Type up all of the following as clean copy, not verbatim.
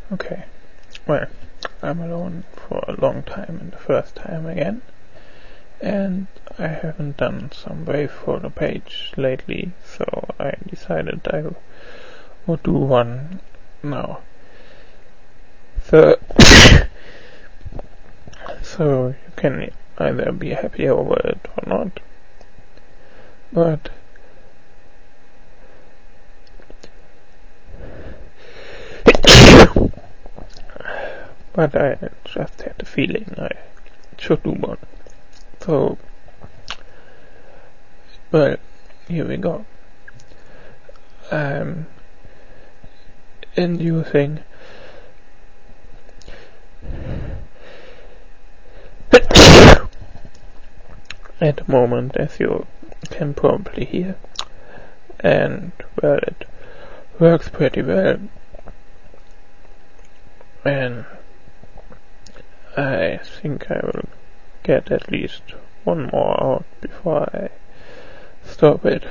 Okay, well, I'm alone for a long time and the first time again, and I haven't done some wave for the page lately, so I decided I would do one now. So, so you can either be happy over it or not, but I just had the feeling I should do one. So, well, here we go. I'm inducing at the moment, as you can probably hear, and well, it works pretty well, and I think I will get at least one more out before I stop it.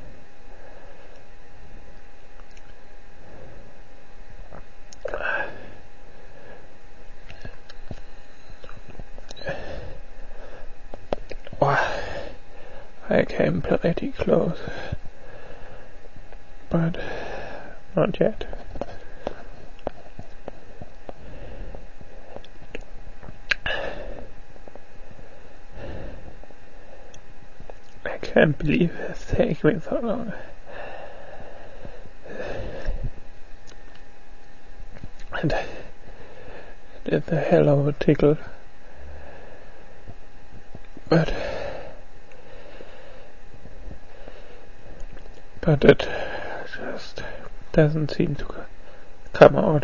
I came pretty close, but not yet. I can't believe it's taken me so long. And it's a hell of a tickle. But it just doesn't seem to come out.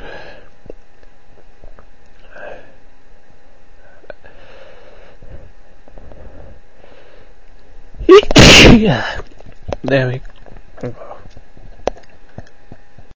Yeah, there we go.